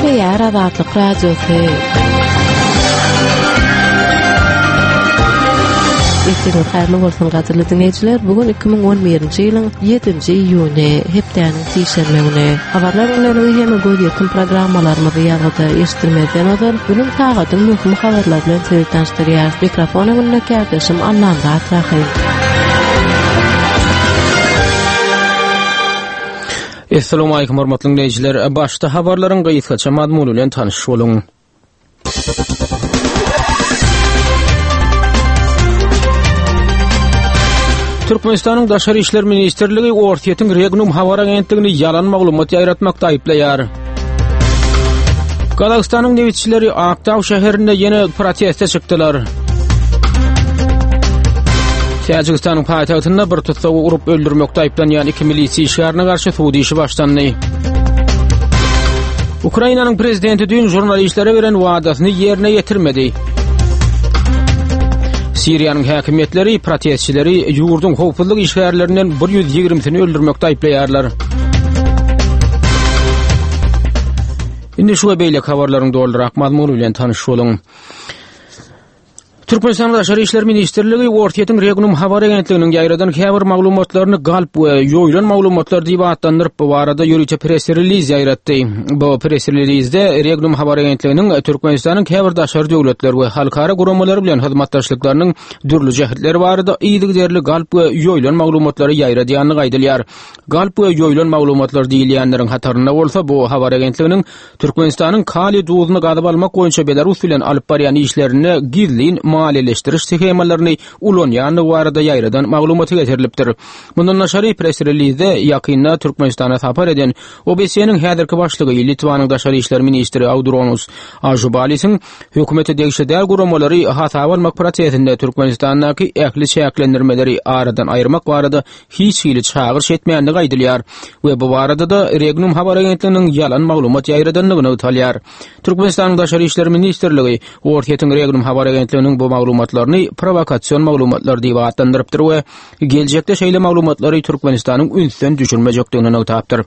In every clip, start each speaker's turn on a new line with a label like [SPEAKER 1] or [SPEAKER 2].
[SPEAKER 1] Ýar Azatlyk Radiosu. Eýtüňiz haýrly bolsun gaderly dinleýijiler. Bugun 2011-nji ýylyň 7-nji iýuny hepdeniň tişermegine. Habarlar bilen hem göýdüň programmalarymyzy ýa-da eşitdirmeden öňden bugün tagadyň möhüm habarlar bilen söýleşdirýär. Mikrofony bilen kärdişim Ananda Atrahy.
[SPEAKER 2] Assalamu alaykum hormatly dinleýijiler. Başda habarlaryň gaýtgaça mazmuny bilen tanyş boluň. Türkmenistanyň Daşary işler ministrligi Ortiýetiň Regnum habar agentligini ýalan maglumat ýaýratmakda aýplaýar. Kazakstanyň newitçileri Aktaw şäherinde ýene proteste çykdylar. Täjikistanyň paýtagtynda bir tutsagy urup öldürmekde aýplanýan 2 milisiýa işgärine garşy suwdy işi başlandy. Ukrainanyň prezidenti dün jurnalistlere beren wadasyny ýerine ýetirmedi. Siriýanyň häkimetleri protestçileri ýurduň howpsuzlyk işgärlerinden 120-sini öldürmekde aýplaýarlar. Indi şu beýle habarlaryň doldurak mazmuny bilen tanyş boluň. Türkmenistanyň Daşary işler ministrligi Ortiýetiň Regnum habar agentliginiň ýaýradan häzir maglumatlaryny galp we ýoýlan maglumatlar diýip atlandyryp bu barada ýürüýçi press release ýaýratdy. Bu press release'de Regnum habar agentliginiň Türkmenistanyň häzir daşary döwletler we halkara guramalary bilen hyzmatdaşlyklarynyň dürli jähetleri barada iýlik derli galp we ýoýlan maglumatlary ýaýradýany gaýdylýar. Galp we ýoýlan maglumatlar diýilýänleriň hatarynda bolsa bu habar agentliginiň Türkmenistanyň Kali duzyny gadyp almak boýunça Belarus bilen alyp barýan işlerini gizlin maliýeleşdiriş schemalaryny ulanýany barada ýaýradan maglumaty getirilipdir. Bundan naşary press release'de ýakynda Türkmenistana sapar eden OBS-niň häzirki başlygy Litvanyň Daşary işler ministri Audronis Ažubalysyň hökümeti degişde guramalary hata almak prosesinde Türkmenistandaky ähli şäklendirmeleri aradan aýyrmak barada hiç hili çağırış etmeýänligi gaýdylýar we bu barada da Regnum habar agentliginiň ýalan maglumat ýaýradanlygyny utalýar. Türkmenistanyň Daşary işler ministrligi Ortiýetiň Regnum habar agentliginiň bu maglumatlaryny provokasiýon maglumatlar diýip atlandyrypdyr we geljekde şeýle maglumatlary Türkmenistanyň ünsden düşürmejekdigini öňtapdyr.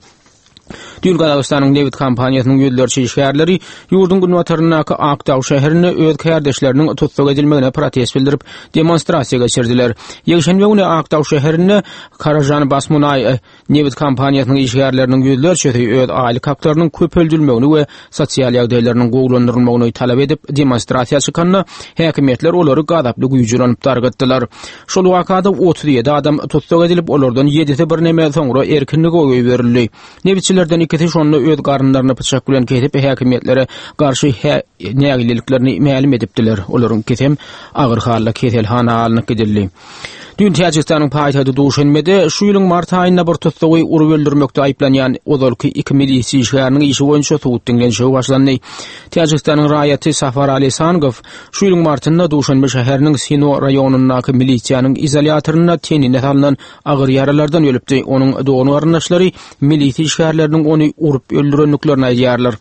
[SPEAKER 2] Dün Kazakstanyň Levit kampaniýasynyň ýönelikçi işgärleri ýurdun günwataryndaky Aktaw şäherine öz kärdeşleriniň tutsak edilmegine protest bildirip demonstrasiýa geçirdiler. Ýeşenbe güni Aktaw şäherine Karajan Basmunay Levit kampaniýasynyň işgärleriniň ýönelikçi öz aýly haklarynyň köpeldirilmegini we sosial ýagdaýlarynyň gowlandyrylmagyny talap edip demonstrasiýa çykanda häkimetler olary gadaply güýjürlenip targatdylar. Şol wakada 37 adam tutsak edilip olardan 7-si bir näme soňra erkinlik oýy berildi. Newitçilerden ikisi şonu öz garynlaryny pyçak bilen kesip häkimetlere garşy nägililiklerini ma'lum edipdiler. Olaryň kesem agyr halla keselhana alnyp gidildi. Dün Täjikistanyň paýtagty Duşanbede şu ýylyň mart aýynda bir tutsagy urup öldürmekde aýplanýan ozalky 2 milisiýa işgäriniň işi boýunça suwutdyňlenşigi başlandy. Täjikistanyň raýaty Safar Alisangow şu ýylyň martynda Duşanbe şäheriniň Sino raýonundaky milisiýanyň izolýatoryna tenine salynan agyr ýaralardan ölüpdi. Onuň dogry garyndaşlary milisiýa işgärleriniň ony urup öldürenliklerini aýdýarlar.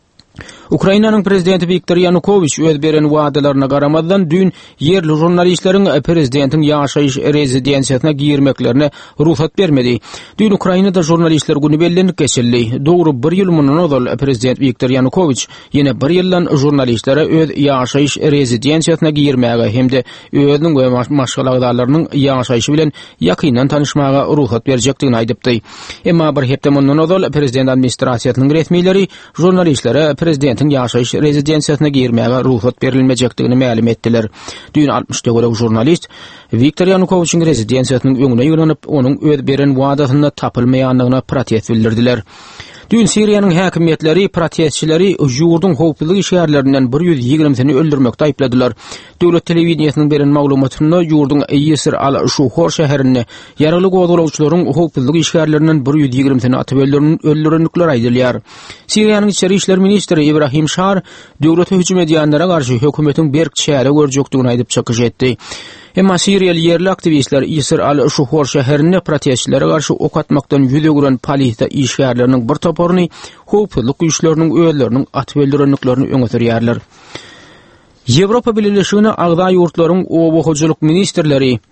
[SPEAKER 2] Ukrainanyň prezidenti Viktor Yanukovych öz beren wadalaryna garamadan dün yerli jurnalistleriň prezidentiň ýaşaýyş rezidensiýasyna girmeklerine ruhsat bermedi. Dün Ukrainada jurnalistler güni bellenip geçildi. Dogry 1 ýyl mundan prezident Viktor Yanukovych ýene 1 ýyldan jurnalistlere öz ýaşaýyş rezidensiýasyna girmäge hemde özüniň we maşgalagdarynyň ýaşaýyşy bilen ýakyndan tanyşmaga ruhsat berjekdigini aýdypdy. Emma bir hepde mundan prezident administrasiýasynyň resmiýleri jurnalistlere prezidentiň ýaşaýyş rezidensiýasyna girmäge ruhsat berilmejekdigini ma'lum etdiler. Dün 60 golak jurnalist Viktor Yanukovyçyň rezidensiýasynyň öňüne ýönelip onuň öz beren wadasyny tapylmaýanlygyna protest bildirdiler. Dün Siriýanyň häkimetleri protestçileri ýurdun howpsuzlyk işgärlerinden 120-sini öldürmekde aýpladylar. Döwlet telewizionynyň beren maglumatyna ýurdun Ýesir al-Şuhor şäherinde ýaraly gowdalawçylaryň howpsuzlyk işgärlerinden 120-sini atyp öldürenlikler aýdylýar. Siriýanyň içeri işler ministri Ibrahim Şar döwlete hüjüm edýänlere garşy hökümetiň berk çäre görjekdigini aýdyp çykyş etdi. Emma Siriýaly yerli aktivistler Ýesir al-Şuhor şäherinde protestçilere garşy ok atmakdan ýüzegüren polisiýa işgärleriniň bir toporuny howpsuzlyk güýçleriniň öýleriniň atyp öldürenliklerini öňe sürýärler. Ýewropa Birleşigine agda ýurtlaryň owahoçylyk ministrleri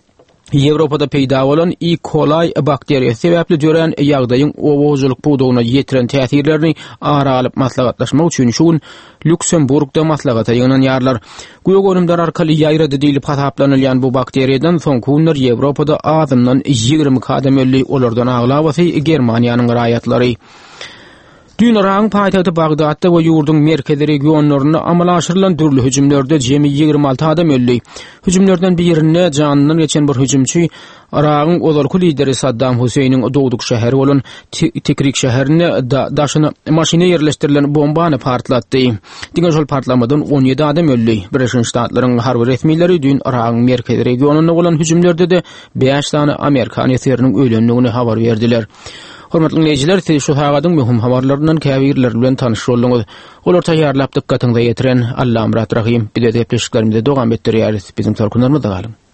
[SPEAKER 2] Ýewropada peýda bolan E. coli bakteriýasy sebäpli jören ýagdaýyň owozuluk buwdugyna ýetiren täsirlerini aralyp maslahatlaşmak üçin şuň Lüksemburgda maslahata ýygynan ýarlar. Guýa görümler arkaly ýaýrady diýilip hasaplanylýan bu bakteriýadan soň günler Ýewropada azymdan 20 kadam ölli olardan aglabasy Germaniýanyň raýatlary. Dünýäň paýtagty Bagdatda we ýurdun merkezi regionlaryna amala aşyrylan dürli hüjümlerde jemi 26 adam öldi. Hüjümlerden birine janynyň geçen bir hüjümçi Iraqyň ozalky lideri Saddam Huseyniň dowduk şäheri bolan Tikrik şäherine daşyna maşyna ýerleşdirilen bombany partlatdy. Diňe şol partlamadan 17 adam öldi. Birleşmiş Ştatlaryň harby resmiýetleri dün Iraqyň merkezi regionuna bolan hüjümlerde de 5 tane Amerikan ýetiriniň ölendigini habar berdiler. Hormatly dinleyijiler, siz şu hagadyň möhüm habarlaryndan käbirler bilen tanyş bolduňyz. Olar taýýarlap dikkatyňizi ýetiren Allahym Rahim. Bir de depleşiklerimizde dogam etdirýäris. Bizim torkunlarymyzda galyň.